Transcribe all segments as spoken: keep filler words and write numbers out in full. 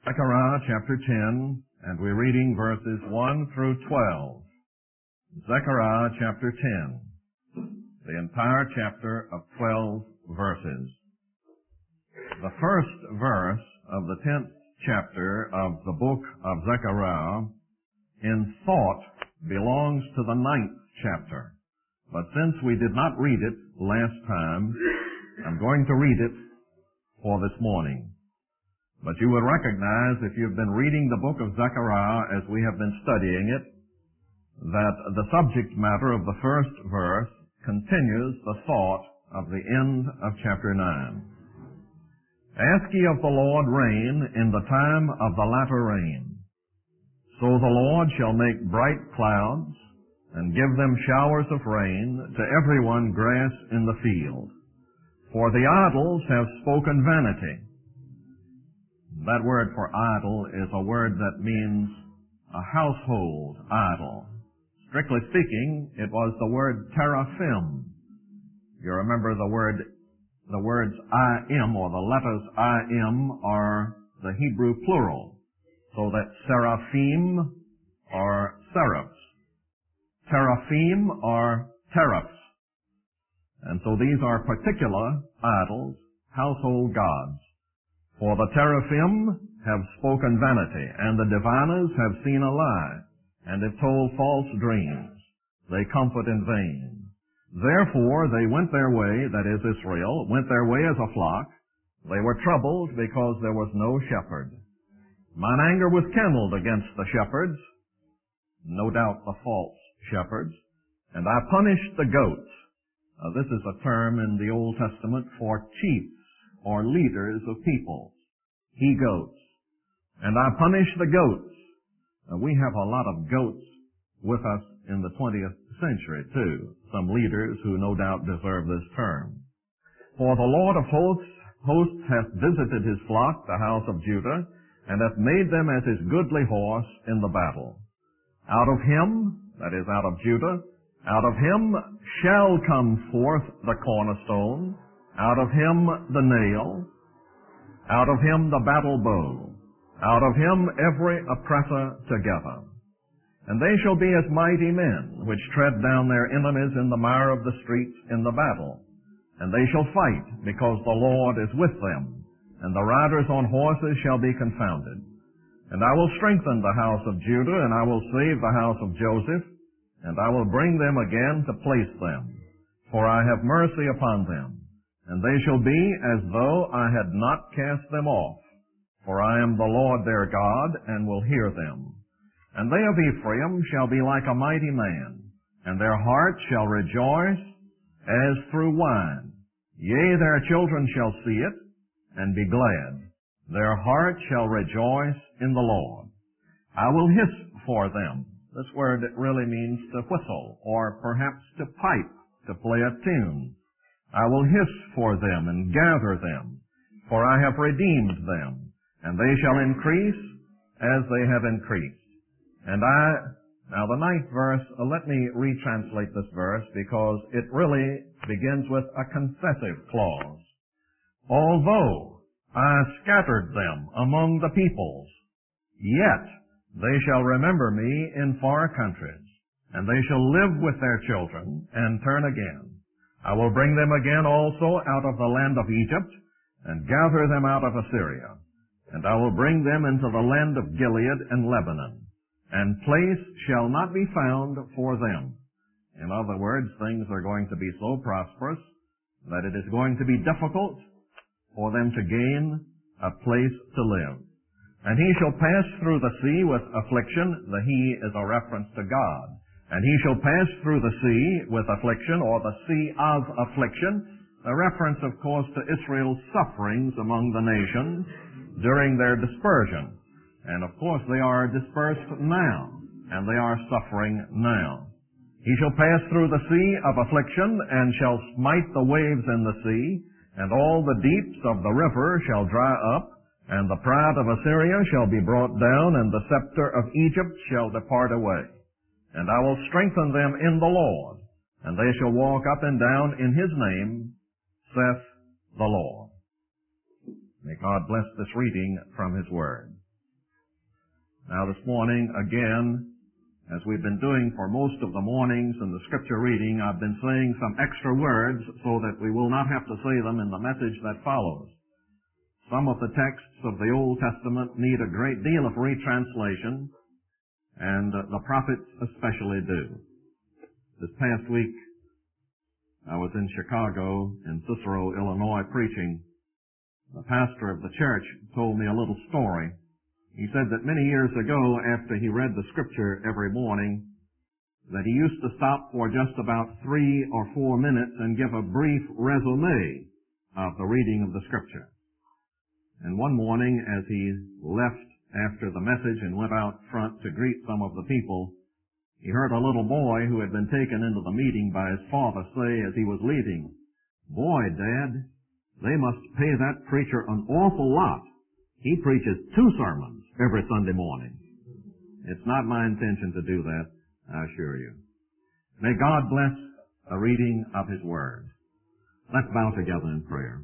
Zechariah chapter ten, and we're reading verses one through twelve. Zechariah chapter ten, the entire chapter of twelve verses. The first verse of the tenth chapter of the book of Zechariah in thought belongs to the ninth chapter. But since we did not read it last time, I'm going to read it for this morning. But you will recognize, if you've been reading the book of Zechariah as we have been studying it, that the subject matter of the first verse continues the thought of the end of chapter nine. Ask ye of the Lord rain in the time of the latter rain. So the Lord shall make bright clouds, and give them showers of rain to everyone grass in the field. For the idols have spoken vanity. That word for idol is a word that means a household idol. Strictly speaking, it was the word teraphim. You remember the word, the words I am, or the letters I am, are the Hebrew plural. So that seraphim are seraphs. Teraphim are teraphs. And so these are particular idols, household gods. For the teraphim have spoken vanity, and the diviners have seen a lie, and have told false dreams. They comfort in vain. Therefore they went their way, that is Israel, went their way as a flock. They were troubled because there was no shepherd. Mine anger was kindled against the shepherds, no doubt the false shepherds, and I punished the goats. Uh, this is a term in the Old Testament for chiefs or leaders of peoples, he-goats. And I punished the goats. Uh, we have a lot of goats with us in the twentieth century, too. Some leaders who no doubt deserve this term. For the Lord of hosts, hosts hath visited his flock, the house of Judah, and hath made them as his goodly horse in the battle. Out of him, that is, out of Judah, out of him shall come forth the cornerstone, out of him the nail, out of him the battle bow, out of him every oppressor together. And they shall be as mighty men, which tread down their enemies in the mire of the streets in the battle. And they shall fight, because the Lord is with them, and the riders on horses shall be confounded. And I will strengthen the house of Judah, and I will save the house of Joseph, and I will bring them again to place them, for I have mercy upon them. And they shall be as though I had not cast them off, for I am the Lord their God, and will hear them. And they of Ephraim shall be like a mighty man, and their heart shall rejoice as through wine. Yea, their children shall see it, and be glad. Their heart shall rejoice in the Lord. I will hiss for them. This word really means to whistle, or perhaps to pipe, to play a tune. I will hiss for them and gather them, for I have redeemed them, and they shall increase as they have increased. And I, now the ninth verse, uh, let me retranslate this verse because it really begins with a confessive clause. Although I scattered them among the peoples, yet they shall remember me in far countries, and they shall live with their children and turn again. I will bring them again also out of the land of Egypt, and gather them out of Assyria. And I will bring them into the land of Gilead and Lebanon, and place shall not be found for them. In other words, things are going to be so prosperous that it is going to be difficult for them to gain a place to live. And he shall pass through the sea with affliction. The he is a reference to God. And he shall pass through the sea with affliction, or the sea of affliction, a reference, of course, to Israel's sufferings among the nations during their dispersion. And, of course, they are dispersed now, and they are suffering now. He shall pass through the sea of affliction, and shall smite the waves in the sea, and all the deeps of the river shall dry up, and the pride of Assyria shall be brought down, and the scepter of Egypt shall depart away. And I will strengthen them in the Lord, and they shall walk up and down in his name, saith the Lord. May God bless this reading from his word. Now this morning, again, as we've been doing for most of the mornings in the scripture reading, I've been saying some extra words so that we will not have to say them in the message that follows. Some of the texts of the Old Testament need a great deal of retranslation, and the prophets especially do. This past week, I was in Chicago, in Cicero, Illinois, preaching. The pastor of the church told me a little story. He said that many years ago, after he read the scripture every morning, that he used to stop for just about three or four minutes and give a brief resume of the reading of the scripture. And one morning, as he left after the message and went out front to greet some of the people, he heard a little boy who had been taken into the meeting by his father say as he was leaving, "Boy, Dad, they must pay that preacher an awful lot. He preaches two sermons every Sunday morning." It's not my intention to do that, I assure you. May God bless a reading of His Word. Let's bow together in prayer.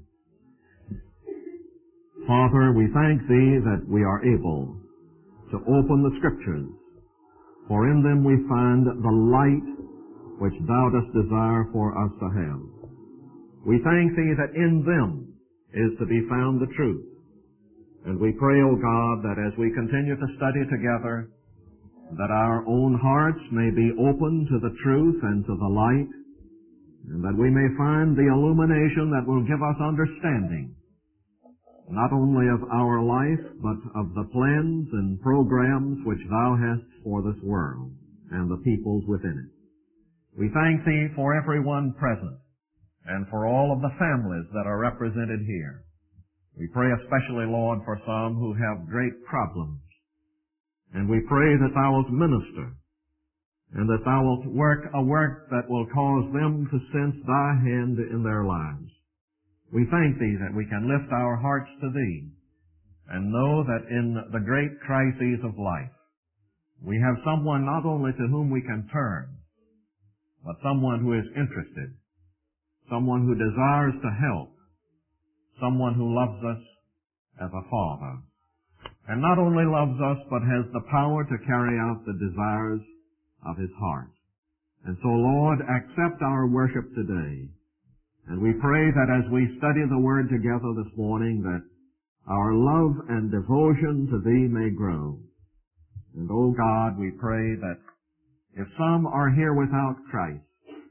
Father, we thank Thee that we are able to open the Scriptures, for in them we find the light which Thou dost desire for us to have. We thank Thee that in them is to be found the truth. And we pray, O God, that as we continue to study together, that our own hearts may be open to the truth and to the light, and that we may find the illumination that will give us understanding, not only of our life, but of the plans and programs which Thou hast for this world and the peoples within it. We thank Thee for everyone present and for all of the families that are represented here. We pray especially, Lord, for some who have great problems. And we pray that Thou wilt minister and that Thou wilt work a work that will cause them to sense Thy hand in their lives. We thank Thee that we can lift our hearts to Thee and know that in the great crises of life, we have someone not only to whom we can turn, but someone who is interested, someone who desires to help, someone who loves us as a Father, and not only loves us, but has the power to carry out the desires of His heart. And so, Lord, accept our worship today. And we pray that as we study the Word together this morning, that our love and devotion to Thee may grow. And, O God, we pray that if some are here without Christ,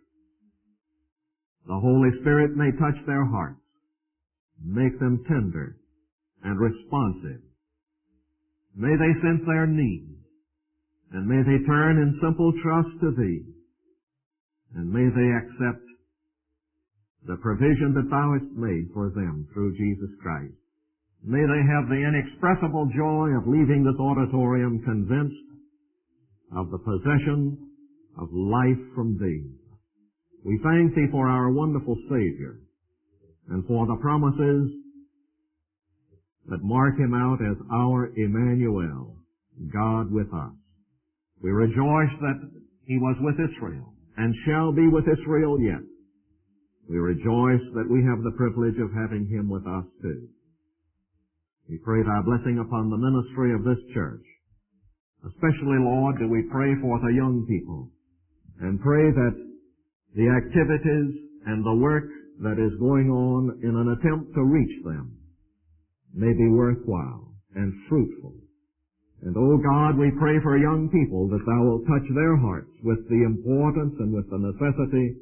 the Holy Spirit may touch their hearts, make them tender and responsive. May they sense their needs, and may they turn in simple trust to Thee, and may they accept the provision that Thou hast made for them through Jesus Christ. May they have the inexpressible joy of leaving this auditorium convinced of the possession of life from Thee. We thank Thee for our wonderful Savior, and for the promises that mark Him out as our Emmanuel, God with us. We rejoice that He was with Israel, and shall be with Israel yet. We rejoice that we have the privilege of having Him with us too. We pray Thy blessing upon the ministry of this church. Especially, Lord, do we pray for the young people, and pray that the activities and the work that is going on in an attempt to reach them may be worthwhile and fruitful. And, O God, we pray for young people that Thou wilt touch their hearts with the importance and with the necessity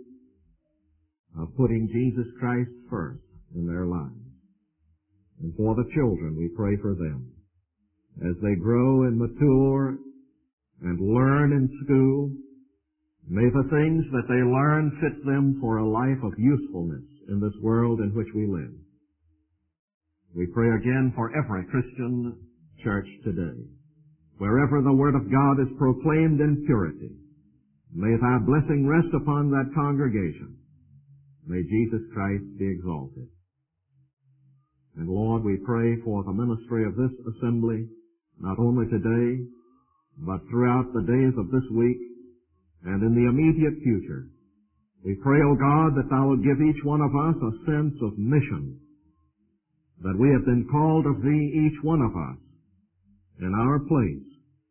of putting Jesus Christ first in their lives. And for the children, we pray for them. As they grow and mature and learn in school, may the things that they learn fit them for a life of usefulness in this world in which we live. We pray again for every Christian church today. Wherever the Word of God is proclaimed in purity, may Thy blessing rest upon that congregation. May Jesus Christ be exalted. And Lord, we pray for the ministry of this assembly, not only today, but throughout the days of this week and in the immediate future. We pray, O God, that Thou would give each one of us a sense of mission, that we have been called of Thee, each one of us, in our place,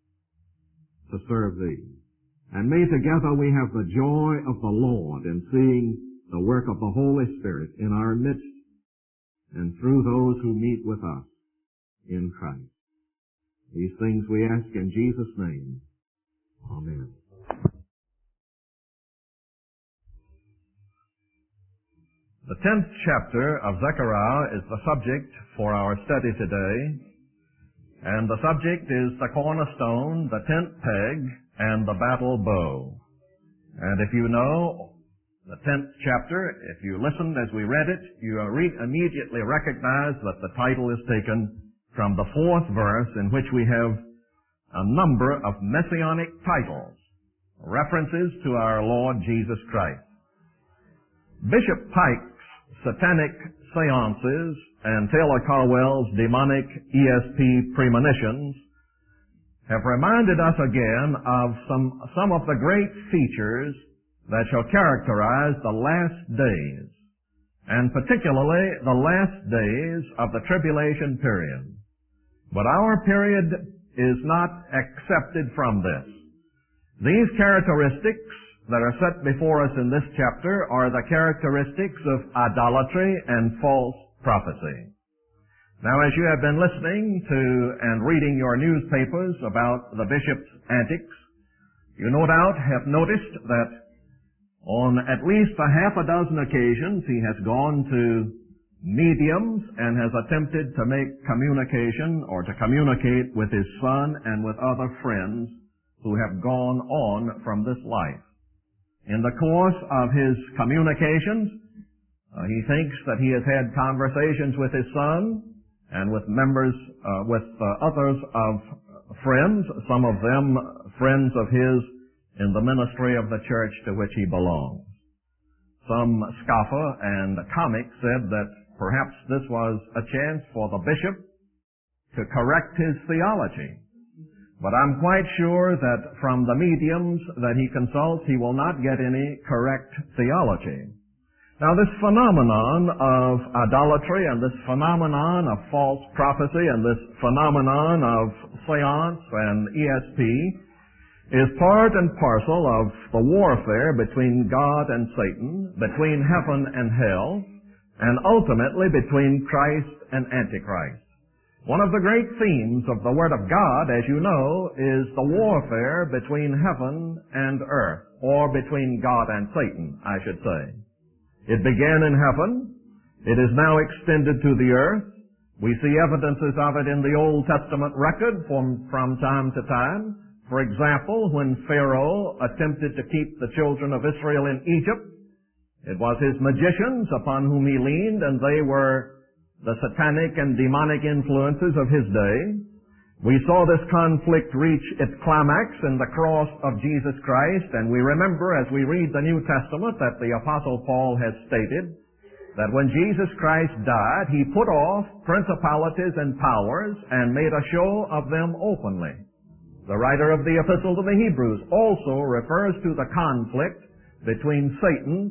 to serve Thee. And may together we have the joy of the Lord in seeing the work of the Holy Spirit in our midst and through those who meet with us in Christ. These things we ask in Jesus' name. Amen. The tenth chapter of Zechariah is the subject for our study today, and the subject is the cornerstone, the tent peg, and the battle bow. And if you know the tenth chapter, if you listened as we read it, you re- immediately recognize that the title is taken from the fourth verse, in which we have a number of messianic titles, references to our Lord Jesus Christ. Bishop Pike's satanic seances and Taylor Carwell's demonic E S P premonitions have reminded us again of some, some of the great features that shall characterize the last days, and particularly the last days of the tribulation period. But our period is not accepted from this. These characteristics that are set before us in this chapter are the characteristics of idolatry and false prophecy. Now, as you have been listening to and reading your newspapers about the bishop's antics, you no doubt have noticed that on at least a half a dozen occasions he has gone to mediums and has attempted to make communication or to communicate with his son and with other friends who have gone on from this life. In the course of his communications, uh, he thinks that he has had conversations with his son and with members, uh, with uh, others of friends, some of them friends of his in the ministry of the church to which he belongs. Some scoffer and comic said that perhaps this was a chance for the bishop to correct his theology. But I'm quite sure that from the mediums that he consults, he will not get any correct theology. Now, this phenomenon of idolatry and this phenomenon of false prophecy and this phenomenon of seance and E S P is part and parcel of the warfare between God and Satan, between heaven and hell, and ultimately between Christ and Antichrist. One of the great themes of the Word of God, as you know, is the warfare between heaven and earth, or between God and Satan, I should say. It began in heaven. It is now extended to the earth. We see evidences of it in the Old Testament record from, from time to time. For example, when Pharaoh attempted to keep the children of Israel in Egypt, it was his magicians upon whom he leaned, and they were the satanic and demonic influences of his day. We saw this conflict reach its climax in the cross of Jesus Christ, and we remember as we read the New Testament that the Apostle Paul has stated that when Jesus Christ died, he put off principalities and powers and made a show of them openly. The writer of the Epistle to the Hebrews also refers to the conflict between Satan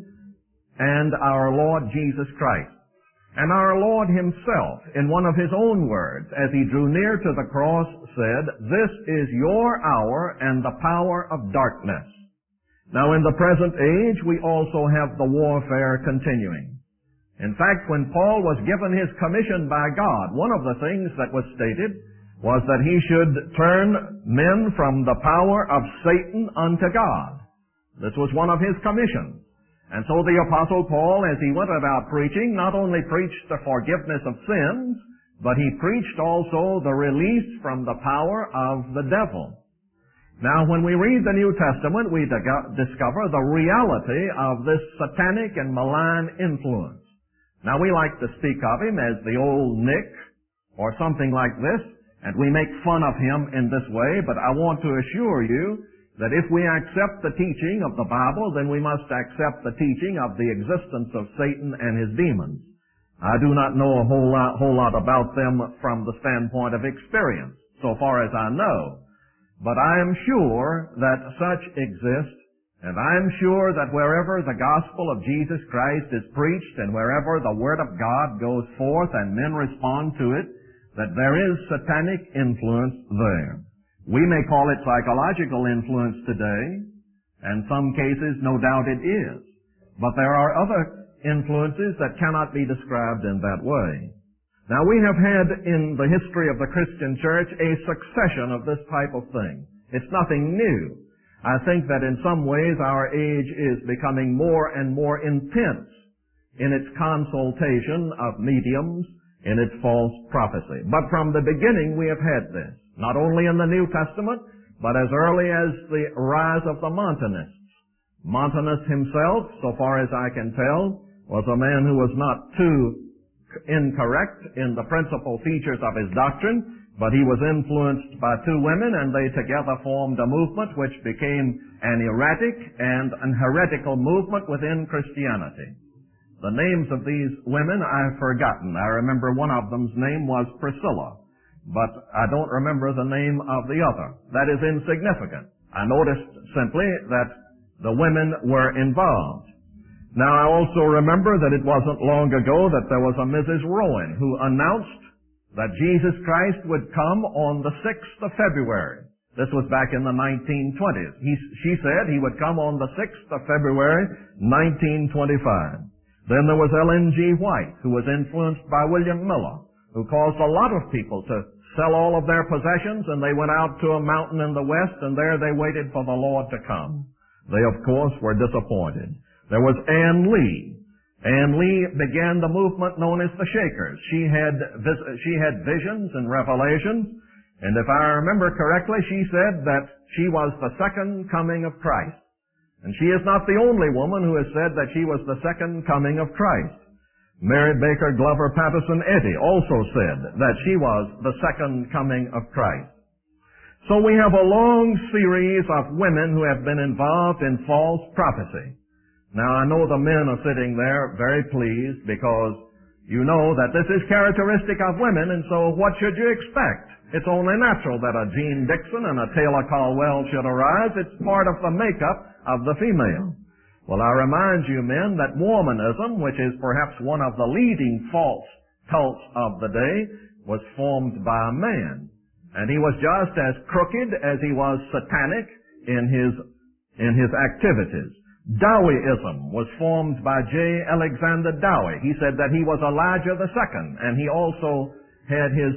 and our Lord Jesus Christ. And our Lord himself, in one of his own words, as he drew near to the cross, said, "This is your hour and the power of darkness." Now, in the present age, we also have the warfare continuing. In fact, when Paul was given his commission by God, one of the things that was stated was that he should turn men from the power of Satan unto God. This was one of his commissions. And so the Apostle Paul, as he went about preaching, not only preached the forgiveness of sins, but he preached also the release from the power of the devil. Now, when we read the New Testament, we discover the reality of this satanic and malign influence. Now, we like to speak of him as the old Nick, or something like this, and we make fun of him in this way, but I want to assure you that if we accept the teaching of the Bible, then we must accept the teaching of the existence of Satan and his demons. I do not know a whole lot, whole lot about them from the standpoint of experience, so far as I know. But I am sure that such exist, and I am sure that wherever the gospel of Jesus Christ is preached and wherever the Word of God goes forth and men respond to it, that there is satanic influence there. We may call it psychological influence today, and some cases, no doubt it is. But there are other influences that cannot be described in that way. Now, we have had in the history of the Christian church a succession of this type of thing. It's nothing new. I think that in some ways our age is becoming more and more intense in its consultation of mediums, in its false prophecy. But from the beginning we have had this, not only in the New Testament, but as early as the rise of the Montanists. Montanus himself, so far as I can tell, was a man who was not too incorrect in the principal features of his doctrine, but he was influenced by two women, and they together formed a movement which became an erratic and an heretical movement within Christianity. The names of these women I've forgotten. I remember one of them's name was Priscilla, but I don't remember the name of the other. That is insignificant. I noticed simply that the women were involved. Now, I also remember that it wasn't long ago that there was a Missus Rowan who announced that Jesus Christ would come on the sixth of February. This was back in the nineteen twenties. He, she said he would come on the sixth of February, nineteen twenty-five. Then there was Ellen G. White, who was influenced by William Miller, who caused a lot of people to sell all of their possessions, and they went out to a mountain in the west, and there they waited for the Lord to come. They, of course, were disappointed. There was Ann Lee. Ann Lee began the movement known as the Shakers. She had vis- she had visions and revelations, and if I remember correctly, she said that she was the second coming of Christ. And she is not the only woman who has said that she was the second coming of Christ. Mary Baker Glover Patterson Eddy also said that she was the second coming of Christ. So we have a long series of women who have been involved in false prophecy. Now, I know the men are sitting there very pleased because you know that this is characteristic of women, and so what should you expect? It's only natural that a Jean Dixon and a Taylor Caldwell should arise. It's part of the makeup of the female. Well, I remind you, men, that Mormonism, which is perhaps one of the leading false cults of the day, was formed by a man. And he was just as crooked as he was satanic in his, in his activities. Dowieism was formed by J. Alexander Dowie. He said that he was Elijah the Second, and he also had his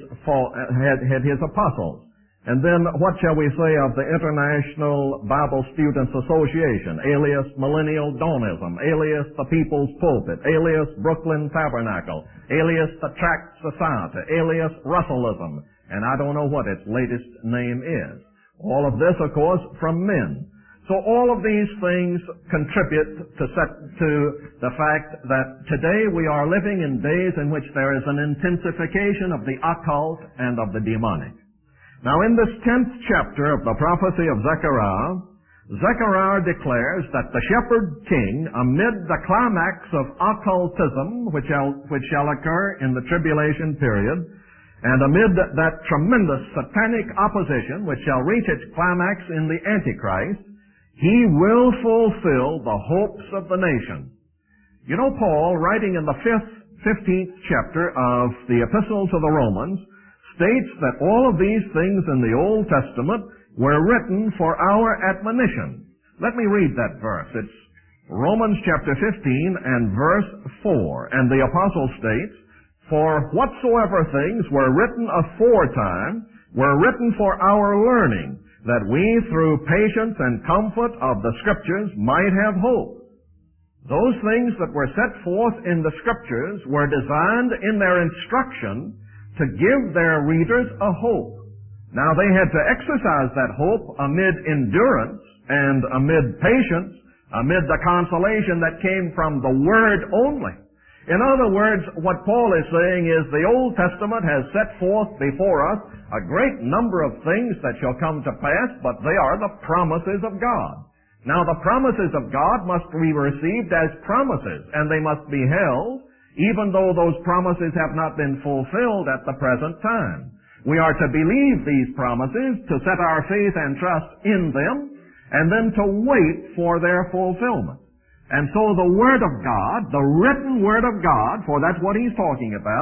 had had his apostles. And then what shall we say of the International Bible Students Association, alias Millennial Dawnism, alias the People's Pulpit, alias Brooklyn Tabernacle, alias the Tract Society, alias Russellism, and I don't know what its latest name is. All of this, of course, from men. So all of these things contribute to, set, to the fact that today we are living in days in which there is an intensification of the occult and of the demonic. Now, in this tenth chapter of the prophecy of Zechariah, Zechariah declares that the shepherd king, amid the climax of occultism which shall, which shall occur in the tribulation period, and amid that tremendous satanic opposition which shall reach its climax in the Antichrist, he will fulfill the hopes of the nation. You know, Paul, writing in the fifth, fifteenth chapter of the Epistle to the Romans, states that all of these things in the Old Testament were written for our admonition. Let me read that verse. It's Romans chapter fifteen and verse four. And the apostle states, "For whatsoever things were written aforetime were written for our learning, that we through patience and comfort of the Scriptures might have hope." Those things that were set forth in the Scriptures were designed in their instruction to give their readers a hope. Now, they had to exercise that hope amid endurance and amid patience, amid the consolation that came from the Word only. In other words, what Paul is saying is the Old Testament has set forth before us a great number of things that shall come to pass, but they are the promises of God. Now, the promises of God must be received as promises, and they must be held, even though those promises have not been fulfilled at the present time. We are to believe these promises, to set our faith and trust in them, and then to wait for their fulfillment. And so the Word of God, the written Word of God, for that's what he's talking about,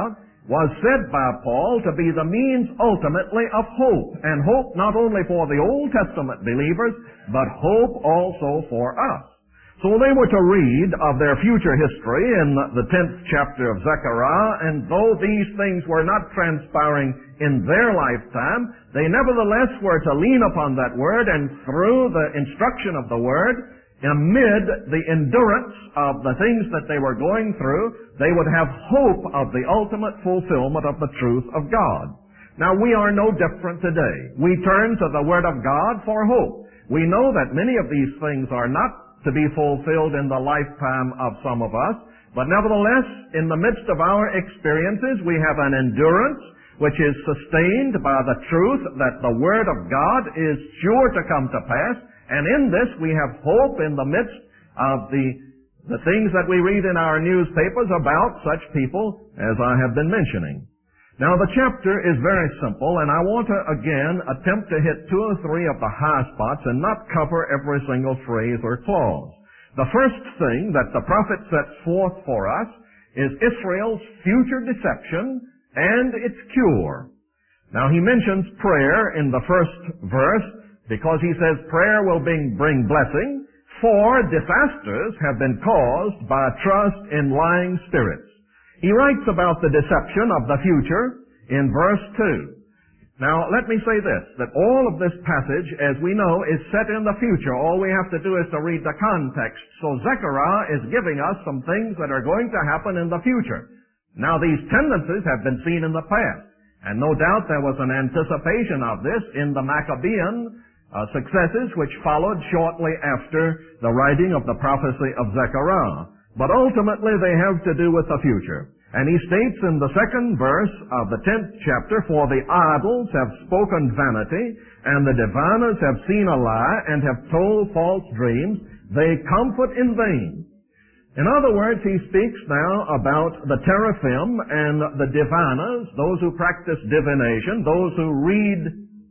was said by Paul to be the means ultimately of hope, and hope not only for the Old Testament believers, but hope also for us. So they were to read of their future history in the tenth chapter of Zechariah, and though these things were not transpiring in their lifetime, they nevertheless were to lean upon that word, and through the instruction of the word, amid the endurance of the things that they were going through, they would have hope of the ultimate fulfillment of the truth of God. Now, we are no different today. We turn to the Word of God for hope. We know that many of these things are not to be fulfilled in the lifetime of some of us, but nevertheless, in the midst of our experiences, we have an endurance which is sustained by the truth that the Word of God is sure to come to pass, and in this we have hope in the midst of the, the things that we read in our newspapers about such people as I have been mentioning. Now, the chapter is very simple, and I want to again attempt to hit two or three of the high spots and not cover every single phrase or clause. The first thing that the prophet sets forth for us is Israel's future deception and its cure. Now, he mentions prayer in the first verse because he says prayer will bring, bring blessing, for disasters have been caused by trust in lying spirits. He writes about the deception of the future in verse two. Now, let me say this, that all of this passage, as we know, is set in the future. All we have to do is to read the context. So Zechariah is giving us some things that are going to happen in the future. Now, these tendencies have been seen in the past, and no doubt there was an anticipation of this in the Maccabean uh, successes which followed shortly after the writing of the prophecy of Zechariah. But ultimately they have to do with the future. And he states in the second verse of the tenth chapter, for the idols have spoken vanity, and the diviners have seen a lie, and have told false dreams. They comfort in vain. In other words, he speaks now about the teraphim and the diviners, those who practice divination, those who read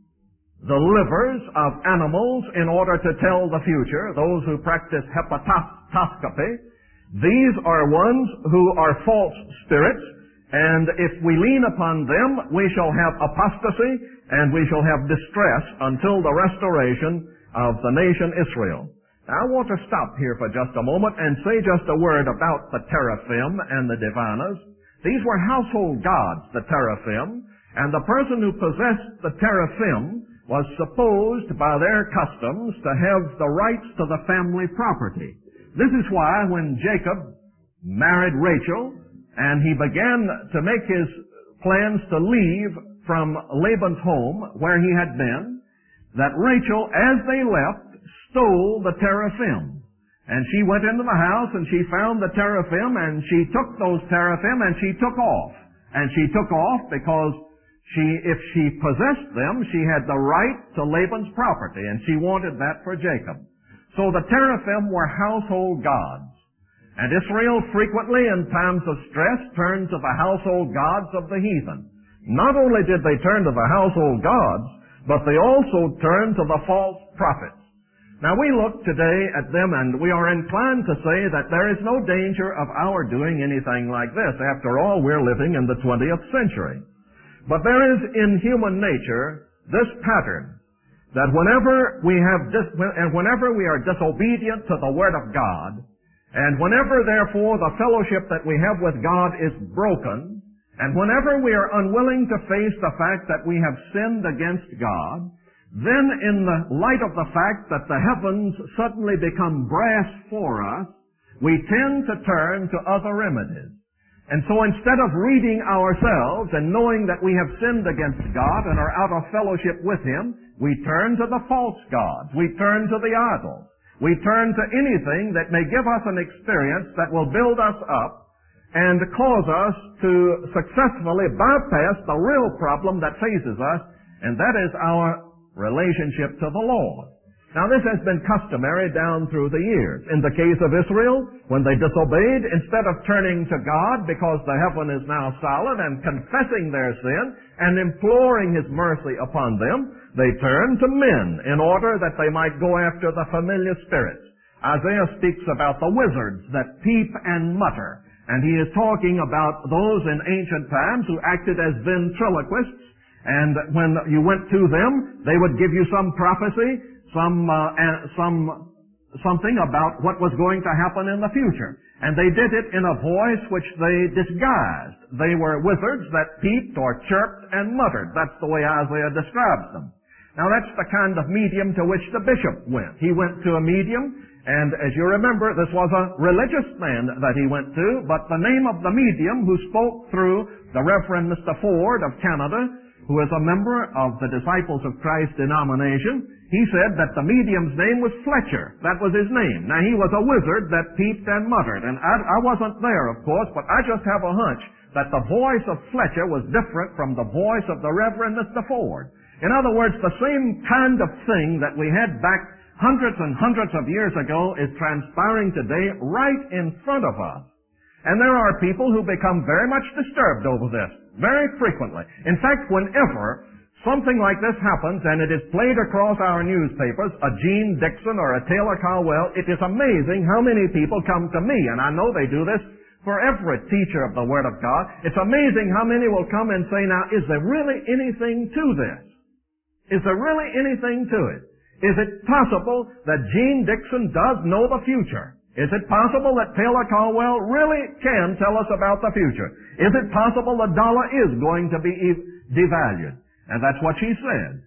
the livers of animals in order to tell the future, those who practice hepatoscopy. These are ones who are false spirits, and if we lean upon them, we shall have apostasy, and we shall have distress until the restoration of the nation Israel. Now, I want to stop here for just a moment and say just a word about the teraphim and the diviners. These were household gods, the teraphim, and the person who possessed the teraphim was supposed by their customs to have the rights to the family property. This is why when Jacob married Rachel and he began to make his plans to leave from Laban's home where he had been, that Rachel, as they left, stole the teraphim. And she went into the house and she found the teraphim and she took those teraphim and she took off. And she took off because she, if she possessed them, she had the right to Laban's property, and she wanted that for Jacob. So the teraphim were household gods. And Israel frequently in times of stress turned to the household gods of the heathen. Not only did they turn to the household gods, but they also turned to the false prophets. Now we look today at them and we are inclined to say that there is no danger of our doing anything like this. After all, we're living in the twentieth century. But there is in human nature this pattern, that whenever we have dis- and whenever we are disobedient to the Word of God, and whenever therefore the fellowship that we have with God is broken, and whenever we are unwilling to face the fact that we have sinned against God, then in the light of the fact that the heavens suddenly become brass for us, we tend to turn to other remedies. And so instead of reading ourselves and knowing that we have sinned against God and are out of fellowship with Him, we turn to the false gods. We turn to the idols. We turn to anything that may give us an experience that will build us up and cause us to successfully bypass the real problem that faces us, and that is our relationship to the Lord. Now, this has been customary down through the years. In the case of Israel, when they disobeyed, instead of turning to God because the heaven is now solid and confessing their sin and imploring His mercy upon them, they turned to men in order that they might go after the familiar spirits. Isaiah speaks about the wizards that peep and mutter, And he is talking about those in ancient times who acted as ventriloquists, and when you went to them, they would give you some prophecy, some, uh, some, something about what was going to happen in the future. And they did it in a voice which they disguised. They were wizards that peeped or chirped and muttered. That's the way Isaiah describes them. Now that's the kind of medium to which the bishop went. He went to a medium, and as you remember, this was a religious man that he went to, but the name of the medium who spoke through the Reverend Mister Ford of Canada, who is a member of the Disciples of Christ denomination, he said that the medium's name was Fletcher. That was his name. Now, he was a wizard that peeped and muttered. And I, I wasn't there, of course, but I just have a hunch that the voice of Fletcher was different from the voice of the Reverend Mister Ford. In other words, the same kind of thing that we had back hundreds and hundreds of years ago is transpiring today right in front of us. And there are people who become very much disturbed over this, very frequently. In fact, whenever something like this happens, and it is played across our newspapers, a Gene Dixon or a Taylor Caldwell, it is amazing how many people come to me, and I know they do this for every teacher of the Word of God. It's amazing how many will come and say, now, is there really anything to this? Is there really anything to it? Is it possible that Gene Dixon does know the future? Is it possible that Taylor Caldwell really can tell us about the future? Is it possible the dollar is going to be devalued? And that's what she said.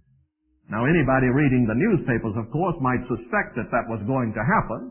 Now, anybody reading the newspapers, of course, might suspect that that was going to happen.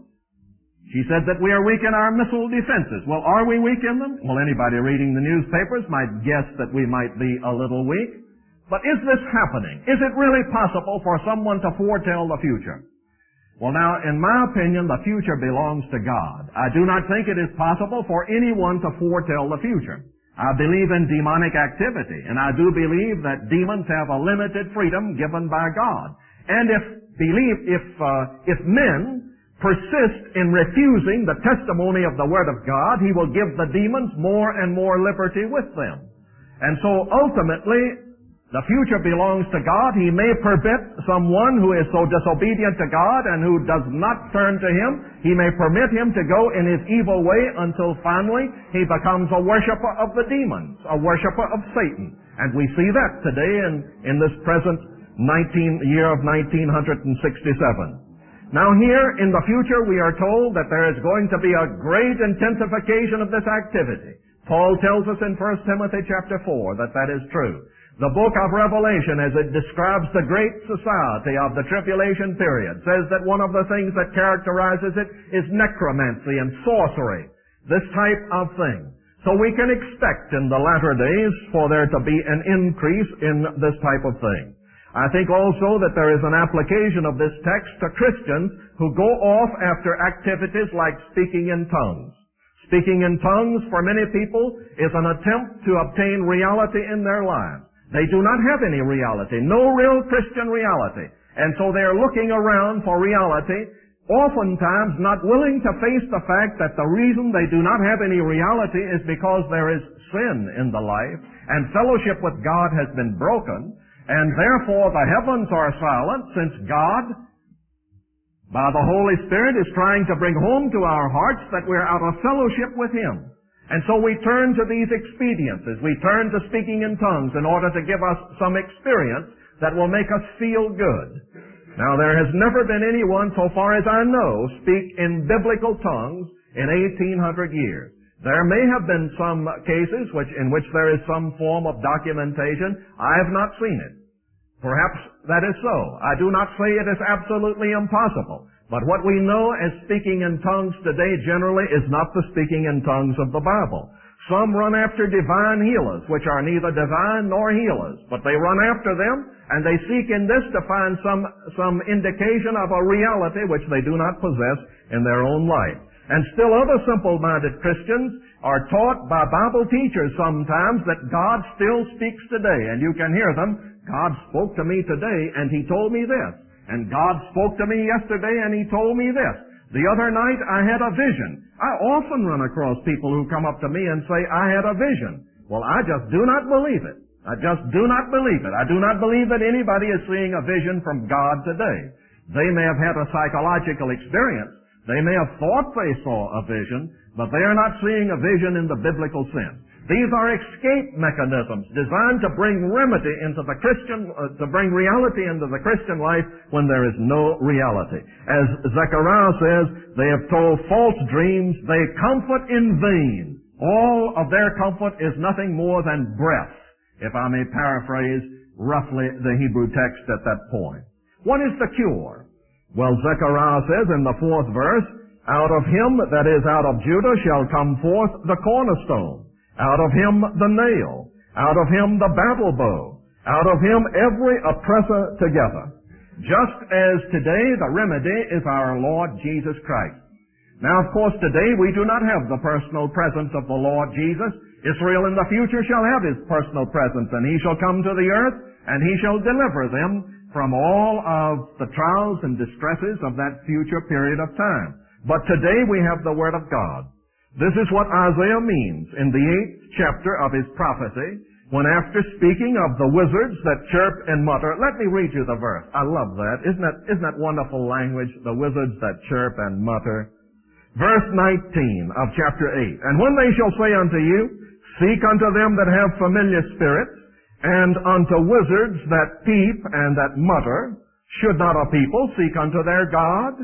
She said that we are weak in our missile defenses. Well, are we weak in them? Well, anybody reading the newspapers might guess that we might be a little weak. But is this happening? Is it really possible for someone to foretell the future? Well, now, in my opinion, the future belongs to God. I do not think it is possible for anyone to foretell the future. I believe in demonic activity, and I do believe that demons have a limited freedom given by God. And if believe, if uh, if men persist in refusing the testimony of the Word of God, He will give the demons more and more liberty with them. And so ultimately, the future belongs to God. He may permit someone who is so disobedient to God and who does not turn to Him, He may permit him to go in his evil way until finally he becomes a worshiper of the demons, a worshiper of Satan. And we see that today in, in this present nineteen, year of nineteen sixty-seven. Now here in the future we are told that there is going to be a great intensification of this activity. Paul tells us in First Timothy chapter four that that is true. The book of Revelation, as it describes the great society of the tribulation period, says that one of the things that characterizes it is necromancy and sorcery, this type of thing. So we can expect in the latter days for there to be an increase in this type of thing. I think also that there is an application of this text to Christians who go off after activities like speaking in tongues. Speaking in tongues for many people is an attempt to obtain reality in their lives. They do not have any reality, no real Christian reality. And so they are looking around for reality, oftentimes not willing to face the fact that the reason they do not have any reality is because there is sin in the life, and fellowship with God has been broken, and therefore the heavens are silent, since God, by the Holy Spirit, is trying to bring home to our hearts that we're out of fellowship with Him. And so we turn to these expediences. We turn to speaking in tongues in order to give us some experience that will make us feel good. Now, there has never been anyone, so far as I know, speak in biblical tongues in eighteen hundred years. There may have been some cases which, in which there is some form of documentation. I have not seen it. Perhaps that is so. I do not say it is absolutely impossible. But what we know as speaking in tongues today generally is not the speaking in tongues of the Bible. Some run after divine healers, which are neither divine nor healers, but they run after them, and they seek in this to find some, some indication of a reality which they do not possess in their own life. And still other simple-minded Christians are taught by Bible teachers sometimes that God still speaks today, and you can hear them. God spoke to me today, and He told me this. And God spoke to me yesterday, and He told me this. The other night, I had a vision. I often run across people who come up to me and say, I had a vision. Well, I just do not believe it. I just do not believe it. I do not believe that anybody is seeing a vision from God today. They may have had a psychological experience, They may have thought they saw a vision, but they are not seeing a vision in the biblical sense. These are escape mechanisms designed to bring remedy into the Christian, uh, to bring reality into the Christian life when there is no reality. As Zechariah says, they have told false dreams, they comfort in vain. All of their comfort is nothing more than breath, if I may paraphrase roughly the Hebrew text at that point. What is the cure? Well, Zechariah says in the fourth verse, out of him that is out of Judah shall come forth the cornerstone. Out of him the nail, out of him the battle bow, out of him every oppressor together. Just as today the remedy is our Lord Jesus Christ. Now, of course, today we do not have the personal presence of the Lord Jesus. Israel in the future shall have his personal presence, and he shall come to the earth, and he shall deliver them from all of the trials and distresses of that future period of time. But today we have the Word of God. This is what Isaiah means in the eighth chapter of his prophecy, when after speaking of the wizards that chirp and mutter, let me read you the verse. I love that. Isn't that, isn't that wonderful language? The wizards that chirp and mutter. Verse nineteen of chapter eight. And when they shall say unto you, seek unto them that have familiar spirits, and unto wizards that peep and that mutter, should not a people seek unto their God?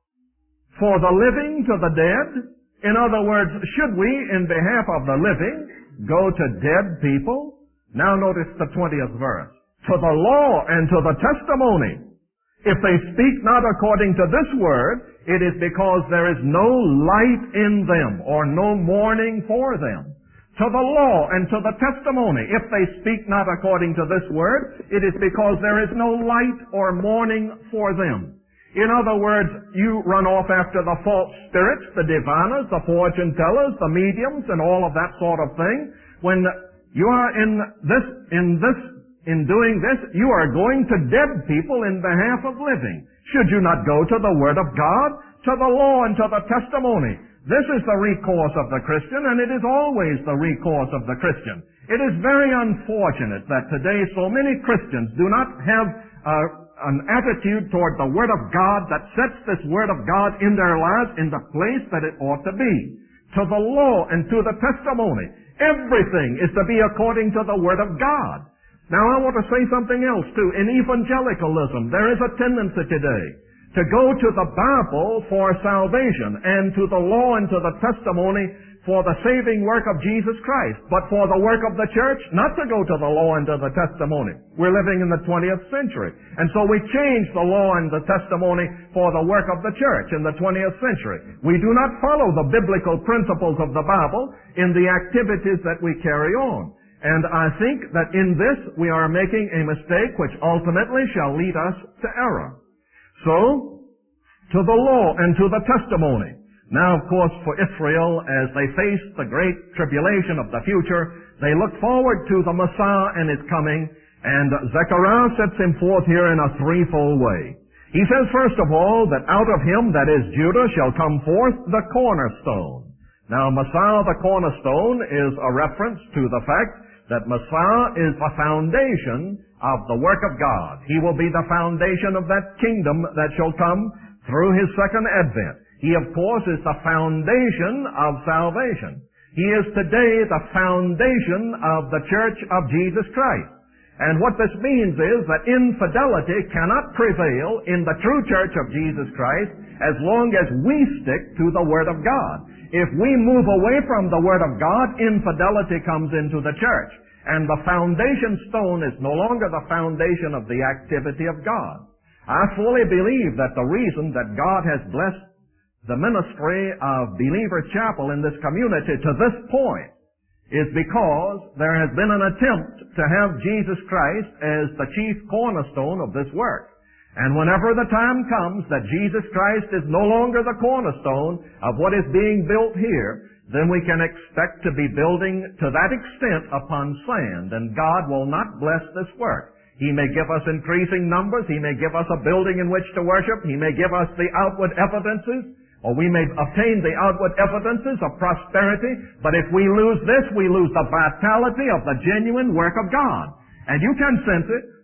For the living to the dead? In other words, should we, in behalf of the living, go to dead people? Now notice the twentieth verse. To the law and to the testimony. If they speak not according to this word, it is because there is no light in them, or no mourning for them. To the law and to the testimony. If they speak not according to this word, it is because there is no light or mourning for them. In other words, you run off after the false spirits, the diviners, the fortune tellers, the mediums, and all of that sort of thing. When you are in this, in this, in doing this, you are going to dead people in behalf of living. Should you not go to the Word of God, to the law and to the testimony? This is the recourse of the Christian, and it is always the recourse of the Christian. It is very unfortunate that today so many Christians do not have uh, an attitude toward the Word of God that sets this Word of God in their lives in the place that it ought to be. To the law and to the testimony. Everything is to be according to the Word of God. Now I want to say something else too. In evangelicalism, there is a tendency today to go to the Bible for salvation and to the law and to the testimony for the saving work of Jesus Christ, but for the work of the church, not to go to the law and to the testimony. We're living in the twentieth century. And so we change the law and the testimony for the work of the church in the twentieth century. We do not follow the biblical principles of the Bible in the activities that we carry on. And I think that in this we are making a mistake which ultimately shall lead us to error. So, to the law and to the testimony. Now, of course, for Israel, as they face the great tribulation of the future, they look forward to the Messiah and his coming, and Zechariah sets him forth here in a threefold way. He says, first of all, that out of him, that is Judah, shall come forth the cornerstone. Now, Messiah the cornerstone is a reference to the fact that Messiah is the foundation of the work of God. He will be the foundation of that kingdom that shall come through his second advent. He, of course, is the foundation of salvation. He is today the foundation of the Church of Jesus Christ. And what this means is that infidelity cannot prevail in the true Church of Jesus Christ as long as we stick to the Word of God. If we move away from the Word of God, infidelity comes into the church. And the foundation stone is no longer the foundation of the activity of God. I fully believe that the reason that God has blessed the ministry of Believer Chapel in this community to this point is because there has been an attempt to have Jesus Christ as the chief cornerstone of this work. And whenever the time comes that Jesus Christ is no longer the cornerstone of what is being built here, then we can expect to be building to that extent upon sand, and God will not bless this work. He may give us increasing numbers, He may give us a building in which to worship, He may give us the outward evidences, or we may obtain the outward evidences of prosperity, but if we lose this, we lose the vitality of the genuine work of God. And you can sense it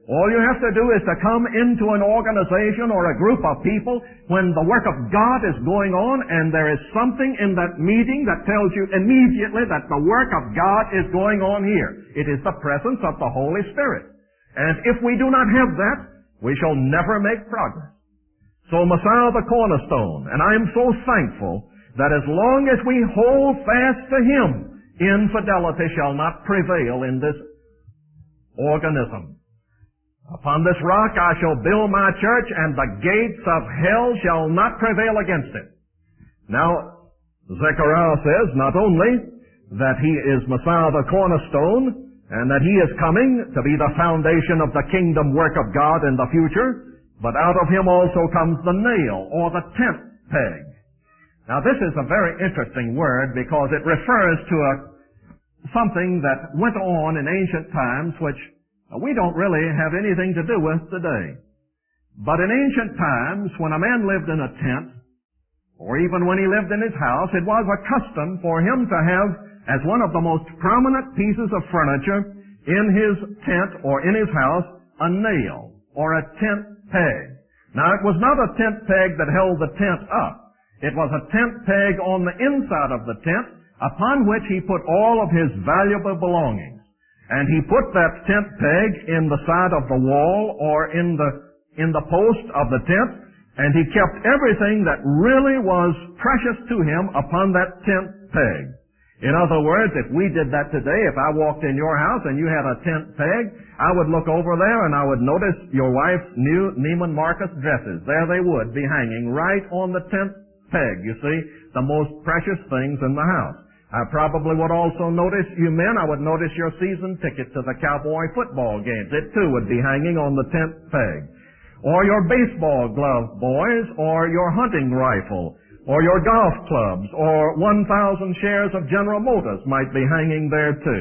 All you have to do is to come into an organization or a group of people when the work of God is going on and there is something in that meeting that tells you immediately that the work of God is going on here. It is the presence of the Holy Spirit. And if we do not have that, we shall never make progress. So Messiah the cornerstone, and I am so thankful that as long as we hold fast to Him, infidelity shall not prevail in this organism. Upon this rock I shall build my church, and the gates of hell shall not prevail against it. Now, Zechariah says not only that he is Messiah the cornerstone, and that he is coming to be the foundation of the kingdom work of God in the future, but out of him also comes the nail, or the tent peg. Now this is a very interesting word because it refers to a, something that went on in ancient times which we don't really have anything to do with today. But in ancient times, when a man lived in a tent, or even when he lived in his house, it was a custom for him to have, as one of the most prominent pieces of furniture in his tent or in his house, a nail, or a tent peg. Now, it was not a tent peg that held the tent up. It was a tent peg on the inside of the tent, upon which he put all of his valuable belongings. And he put that tent peg in the side of the wall or in the, in the post of the tent, and he kept everything that really was precious to him upon that tent peg. In other words, if we did that today, if I walked in your house and you had a tent peg, I would look over there and I would notice your wife's new Neiman Marcus dresses. There they would be hanging right on the tent peg, you see, the most precious things in the house. I probably would also notice, you men, I would notice your season ticket to the Cowboy football games. It too would be hanging on the tent peg. Or your baseball glove, boys, or your hunting rifle, or your golf clubs, or one thousand shares of General Motors might be hanging there too.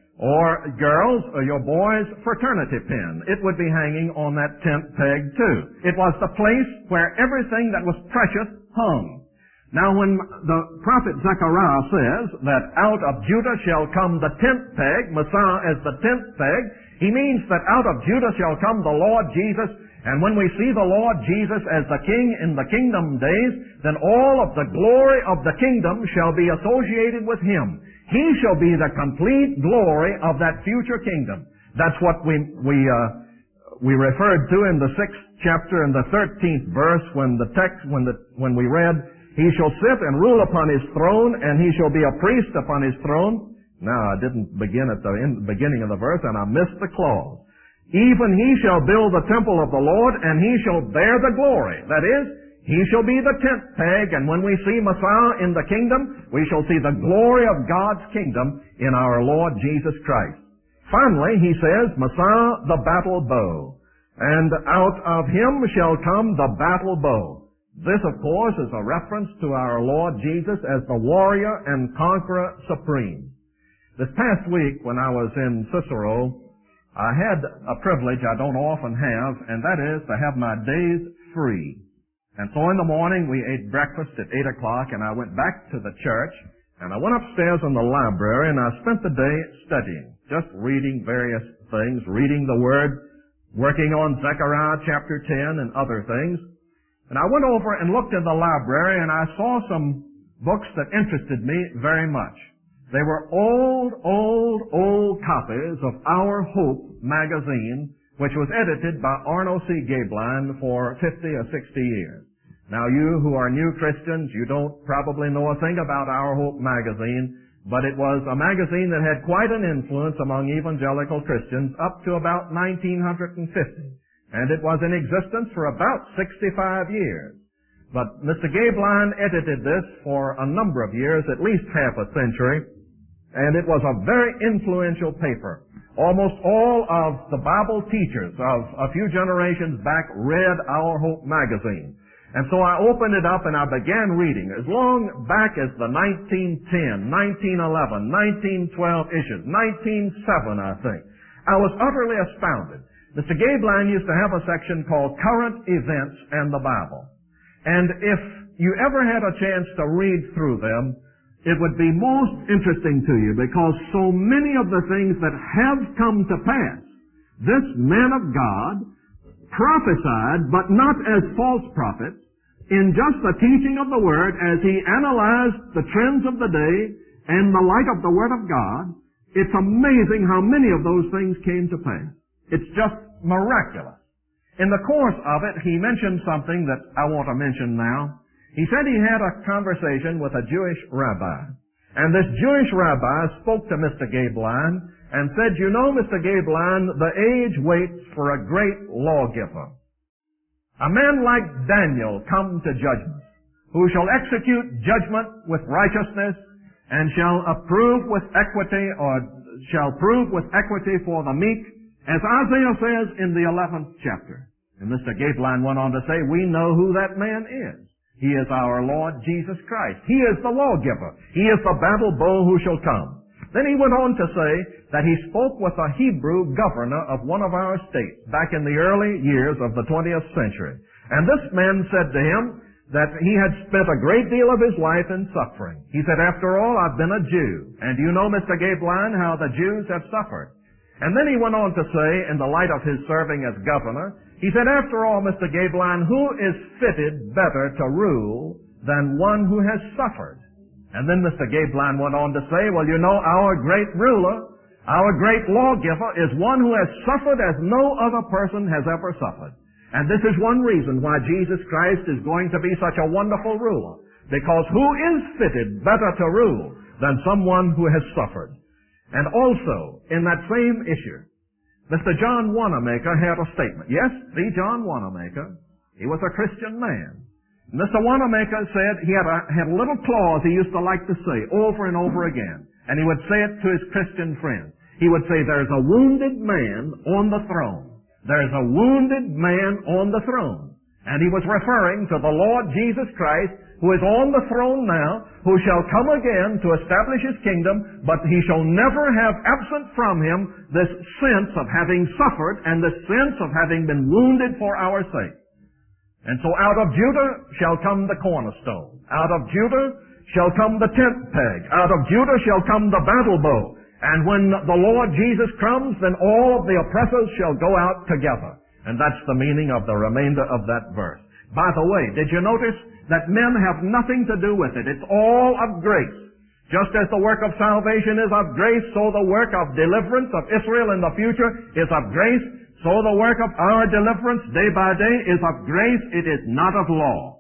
Or girls, or your boys' fraternity pin. It would be hanging on that tent peg too. It was the place where everything that was precious hung. Now when the prophet Zechariah says that out of Judah shall come the tent peg, Messiah as the tent peg, he means that out of Judah shall come the Lord Jesus, and when we see the Lord Jesus as the King in the kingdom days, then all of the glory of the kingdom shall be associated with Him. He shall be the complete glory of that future kingdom. That's what we, we, uh, we referred to in the sixth chapter and the thirteenth verse when the text, when the, when we read, He shall sit and rule upon His throne, and He shall be a priest upon His throne. Now, I didn't begin at the in, beginning of the verse, and I missed the clause. Even He shall build the temple of the Lord, and He shall bear the glory. That is, He shall be the tent peg, and when we see Messiah in the kingdom, we shall see the glory of God's kingdom in our Lord Jesus Christ. Finally, He says, Messiah the battle bow, and out of Him shall come the battle bow. This, of course, is a reference to our Lord Jesus as the warrior and conqueror supreme. This past week, when I was in Cicero, I had a privilege I don't often have, and that is to have my days free. And so in the morning, we ate breakfast at eight o'clock, and I went back to the church, and I went upstairs in the library, and I spent the day studying, just reading various things, reading the Word, working on Zechariah chapter ten and other things. And I went over and looked in the library, and I saw some books that interested me very much. They were old, old, old copies of Our Hope magazine, which was edited by Arno C. Gaeblein for fifty or sixty years. Now, you who are new Christians, you don't probably know a thing about Our Hope magazine, but it was a magazine that had quite an influence among evangelical Christians up to about nineteen fifty. And it was in existence for about sixty-five years. But Mister Gaeblein edited this for a number of years, at least half a century, and it was a very influential paper. Almost all of the Bible teachers of a few generations back read Our Hope magazine. And so I opened it up and I began reading as long back as the nineteen ten, nineteen eleven, nineteen twelve issues, nineteen oh seven, I think. I was utterly astounded. Mister Gaeblein used to have a section called Current Events and the Bible. And if you ever had a chance to read through them, it would be most interesting to you because so many of the things that have come to pass this men of God prophesied, but not as false prophets, in just the teaching of the Word, as he analyzed the trends of the day and the light of the Word of God. It's amazing how many of those things came to pass. It's just miraculous. In the course of it, he mentioned something that I want to mention now. He said he had a conversation with a Jewish rabbi. And this Jewish rabbi spoke to Mister Gaebelein and said, you know, Mister Gaebelein, the age waits for a great lawgiver. A man like Daniel come to judgment, who shall execute judgment with righteousness and shall approve with equity, or shall prove with equity for the meek, as Isaiah says in the eleventh chapter. And Mister Gaebelein went on to say, we know who that man is. He is our Lord Jesus Christ. He is the lawgiver. He is the battle bow who shall come. Then he went on to say that he spoke with a Hebrew governor of one of our states back in the early years of the twentieth century. And this man said to him that he had spent a great deal of his life in suffering. He said, after all, I've been a Jew. And you know, Mister Gaebelein, how the Jews have suffered. And then he went on to say, in the light of his serving as governor, he said, after all, Mister Gaebelein, who is fitted better to rule than one who has suffered? And then Mister Gaebelein went on to say, well, you know, our great ruler, our great lawgiver is one who has suffered as no other person has ever suffered. And this is one reason why Jesus Christ is going to be such a wonderful ruler. Because who is fitted better to rule than someone who has suffered? And also, in that same issue, Mister John Wanamaker had a statement. Yes, the John Wanamaker, he was a Christian man. Mister Wanamaker said he had a, had a little clause he used to like to say over and over again. And he would say it to his Christian friends. He would say, there's a wounded man on the throne. There's a wounded man on the throne. And he was referring to the Lord Jesus Christ, who is on the throne now, who shall come again to establish his kingdom, but he shall never have absent from him this sense of having suffered and this sense of having been wounded for our sake. And so out of Judah shall come the cornerstone. Out of Judah shall come the tent peg. Out of Judah shall come the battle bow. And when the Lord Jesus comes, then all of the oppressors shall go out together. And that's the meaning of the remainder of that verse. By the way, did you notice that men have nothing to do with it? It's all of grace. Just as the work of salvation is of grace, so the work of deliverance of Israel in the future is of grace. So the work of our deliverance day by day is of grace. It is not of law.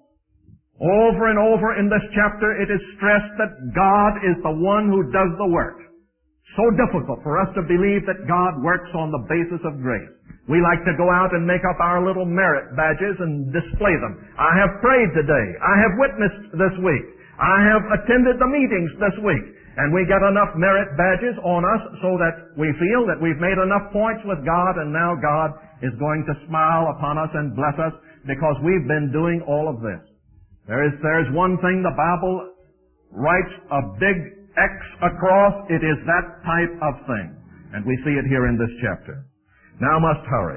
Over and over in this chapter, it is stressed that God is the one who does the work. So difficult for us to believe that God works on the basis of grace. We like to go out and make up our little merit badges and display them. I have prayed today. I have witnessed this week. I have attended the meetings this week. And we get enough merit badges on us so that we feel that we've made enough points with God, and now God is going to smile upon us and bless us because we've been doing all of this. There is, there is one thing the Bible writes a big X across. It is that type of thing. And we see it here in this chapter. Now must hurry.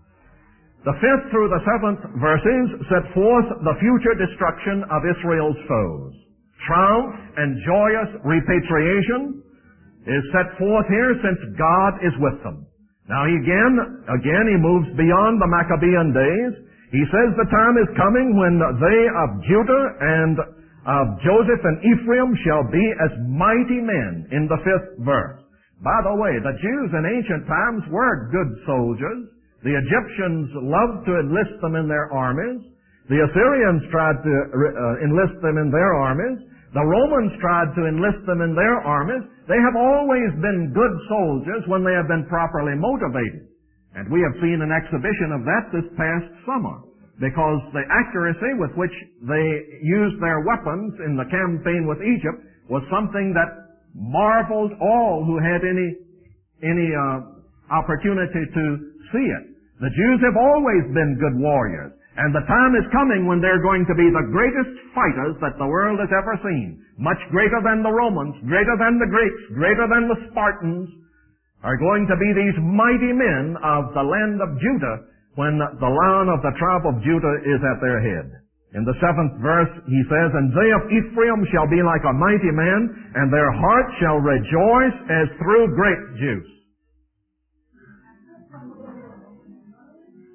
The fifth through the seventh verses set forth the future destruction of Israel's foes. Triumph and joyous repatriation is set forth here since God is with them. Now he again, again he moves beyond the Maccabean days. He says the time is coming when they of Judah and of Joseph and Ephraim shall be as mighty men in the fifth verse. By the way, the Jews in ancient times were good soldiers. The Egyptians loved to enlist them in their armies. The Assyrians tried to uh, enlist them in their armies. The Romans tried to enlist them in their armies. They have always been good soldiers when they have been properly motivated. And we have seen an exhibition of that this past summer, because the accuracy with which they used their weapons in the campaign with Egypt was something that marveled all who had any any uh, opportunity to see it. The Jews have always been good warriors. And the time is coming when they're going to be the greatest fighters that the world has ever seen. Much greater than the Romans, greater than the Greeks, greater than the Spartans, are going to be these mighty men of the land of Judah when the Lion of the tribe of Judah is at their head. In the seventh verse, he says, and they of Ephraim shall be like a mighty man, and their heart shall rejoice as through grape juice.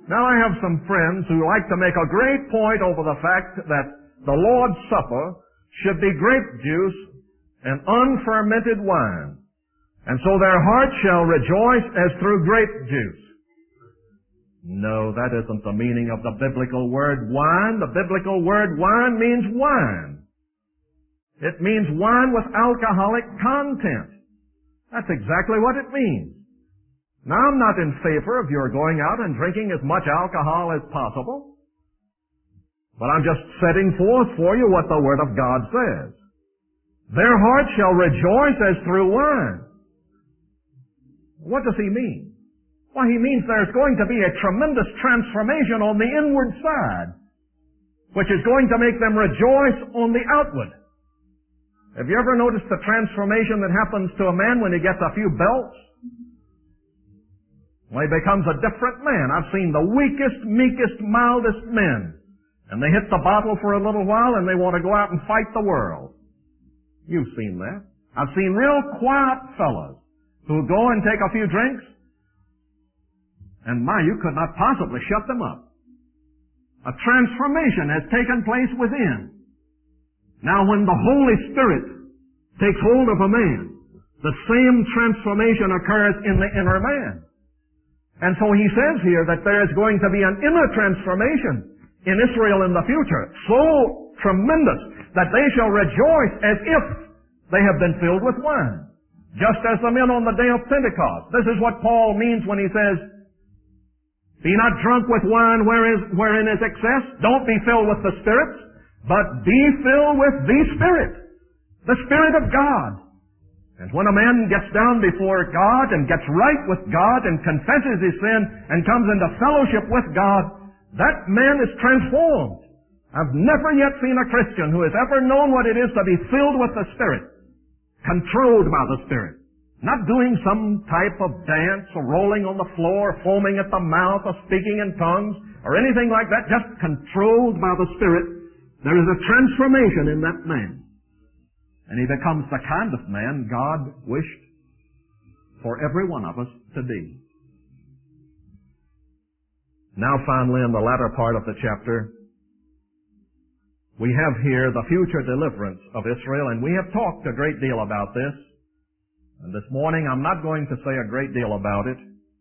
Now I have some friends who like to make a great point over the fact that the Lord's Supper should be grape juice and unfermented wine. And so their hearts shall rejoice as through grape juice. No, that isn't the meaning of the biblical word wine. The biblical word wine means wine. It means wine with alcoholic content. That's exactly what it means. Now, I'm not in favor of your going out and drinking as much alcohol as possible, but I'm just setting forth for you what the Word of God says. Their hearts shall rejoice as through wine. What does he mean? Why, he means there's going to be a tremendous transformation on the inward side, which is going to make them rejoice on the outward. Have you ever noticed the transformation that happens to a man when he gets a few belts? Well, he becomes a different man. I've seen the weakest, meekest, mildest men, and they hit the bottle for a little while and they want to go out and fight the world. You've seen that. I've seen real quiet fellows who go and take a few drinks, and my, you could not possibly shut them up. A transformation has taken place within. Now, when the Holy Spirit takes hold of a man, the same transformation occurs in the inner man. And so he says here that there is going to be an inner transformation in Israel in the future, so tremendous that they shall rejoice as if they have been filled with wine, just as the men on the day of Pentecost. This is what Paul means when he says, be not drunk with wine wherein is excess. Don't be filled with the spirits, but be filled with the Spirit, the Spirit of God. And when a man gets down before God and gets right with God and confesses his sin and comes into fellowship with God, that man is transformed. I've never yet seen a Christian who has ever known what it is to be filled with the Spirit, controlled by the Spirit, not doing some type of dance or rolling on the floor, foaming at the mouth, or speaking in tongues, or anything like that, just controlled by the Spirit. There is a transformation in that man. And he becomes the kind of man God wished for every one of us to be. Now finally, in the latter part of the chapter, we have here the future deliverance of Israel, and we have talked a great deal about this. And this morning I'm not going to say a great deal about it.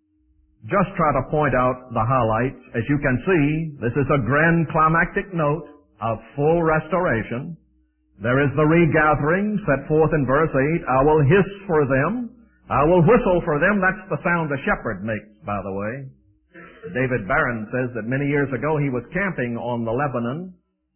Just try to point out the highlights. As you can see, this is a grand climactic note of full restoration. There is the regathering set forth in verse eight. I will hiss for them. I will whistle for them. That's the sound a shepherd makes, by the way. David Barron says that many years ago he was camping on the Lebanon,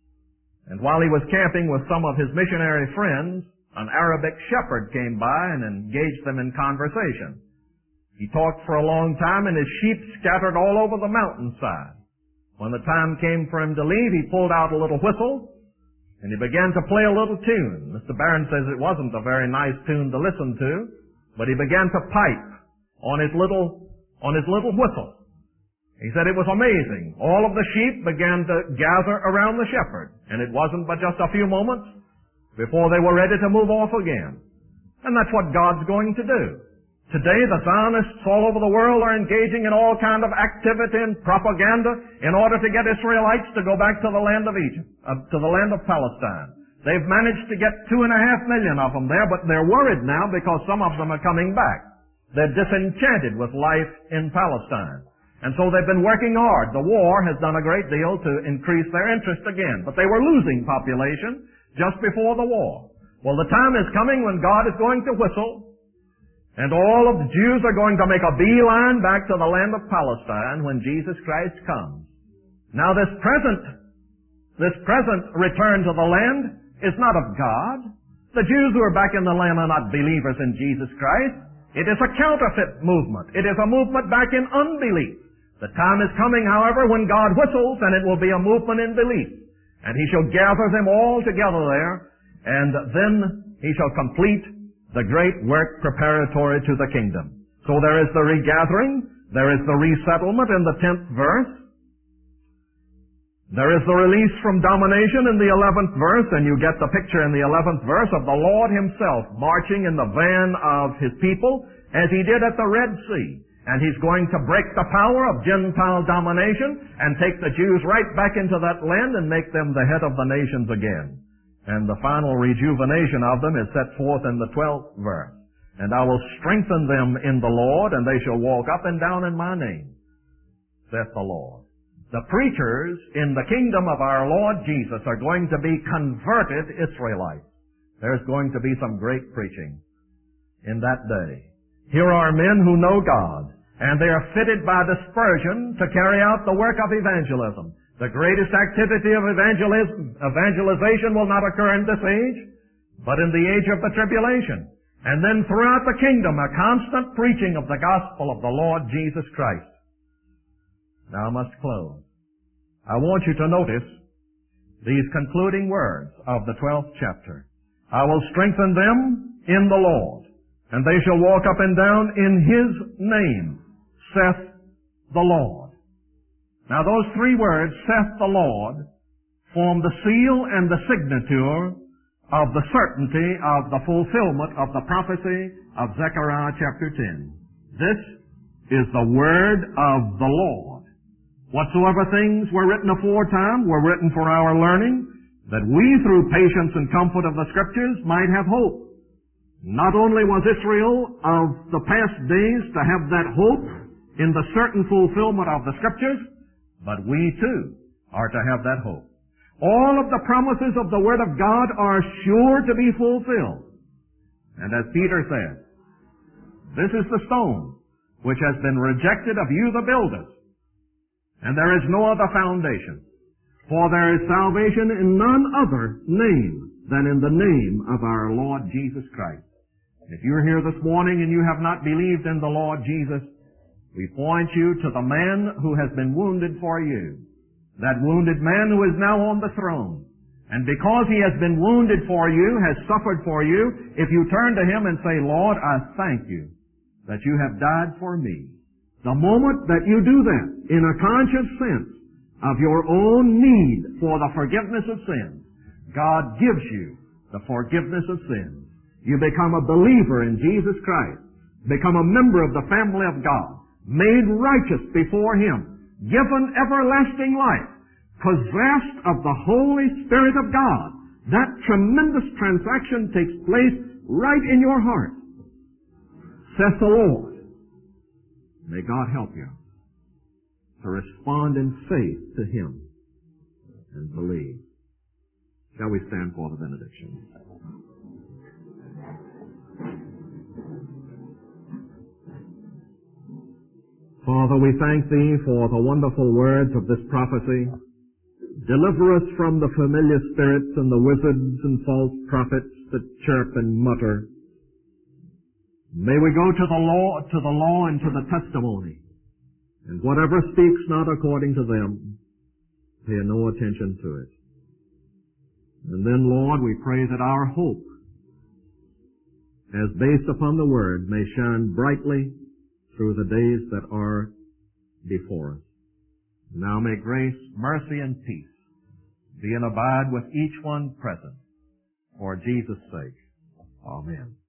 and while he was camping with some of his missionary friends, an Arabic shepherd came by and engaged them in conversation. He talked for a long time, and his sheep scattered all over the mountainside. When the time came for him to leave, he pulled out a little whistle, and he began to play a little tune. Mister Barron says it wasn't a very nice tune to listen to, but he began to pipe on his little, on his little whistle. He said it was amazing. All of the sheep began to gather around the shepherd, and it wasn't but just a few moments before they were ready to move off again. And that's what God's going to do. Today, the Zionists all over the world are engaging in all kind of activity and propaganda in order to get Israelites to go back to the land of Egypt, uh, to the land of Palestine. They've managed to get two and a half million of them there, but they're worried now because some of them are coming back. They're disenchanted with life in Palestine. And so they've been working hard. The war has done a great deal to increase their interest again, but they were losing population just before the war. Well, the time is coming when God is going to whistle, and all of the Jews are going to make a beeline back to the land of Palestine when Jesus Christ comes. Now this present, this present return to the land is not of God. The Jews who are back in the land are not believers in Jesus Christ. It is a counterfeit movement. It is a movement back in unbelief. The time is coming, however, when God whistles, and it will be a movement in belief. And He shall gather them all together there, and then He shall complete the great work preparatory to the kingdom. So there is the regathering, there is the resettlement in the tenth verse, there is the release from domination in the eleventh verse, and you get the picture in the eleventh verse of the Lord Himself marching in the van of His people as He did at the Red Sea. And He's going to break the power of Gentile domination and take the Jews right back into that land and make them the head of the nations again. And the final rejuvenation of them is set forth in the twelfth verse. And I will strengthen them in the Lord, and they shall walk up and down in my name, saith the Lord. The preachers in the kingdom of our Lord Jesus are going to be converted Israelites. There's going to be some great preaching in that day. Here are men who know God, and they are fitted by dispersion to carry out the work of evangelism. The greatest activity of evangelism, evangelization will not occur in this age, but in the age of the tribulation. And then throughout the kingdom, a constant preaching of the gospel of the Lord Jesus Christ. Now I must close. I want you to notice these concluding words of the twelfth chapter. I will strengthen them in the Lord, and they shall walk up and down in His name, saith the Lord. Now those three words, saith the Lord, form the seal and the signature of the certainty of the fulfillment of the prophecy of Zechariah chapter ten. This is the word of the Lord. Whatsoever things were written aforetime were written for our learning, that we through patience and comfort of the Scriptures might have hope. Not only was Israel of the past days to have that hope in the certain fulfillment of the Scriptures, but we too are to have that hope. All of the promises of the Word of God are sure to be fulfilled. And as Peter said, this is the stone which has been rejected of you the builders, and there is no other foundation. For there is salvation in none other name than in the name of our Lord Jesus Christ. If you're here this morning and you have not believed in the Lord Jesus, we point you to the man who has been wounded for you. That wounded man who is now on the throne. And because He has been wounded for you, has suffered for you, if you turn to Him and say, Lord, I thank you that you have died for me. The moment that you do that, in a conscious sense of your own need for the forgiveness of sins, God gives you the forgiveness of sins. You become a believer in Jesus Christ, become a member of the family of God, made righteous before Him, given everlasting life, possessed of the Holy Spirit of God. That tremendous transaction takes place right in your heart. Saith the Lord. May God help you to respond in faith to Him and believe. Shall we stand for the benediction? Father, we thank Thee for the wonderful words of this prophecy. Deliver us from the familiar spirits and the wizards and false prophets that chirp and mutter. May we go to the law, to the law and to the testimony, and whatever speaks not according to them, pay no attention to it. And then, Lord, we pray that our hope, as based upon the Word, may shine brightly through the days that are before us. Now may grace, mercy, and peace be and abide with each one present, for Jesus' sake. Amen.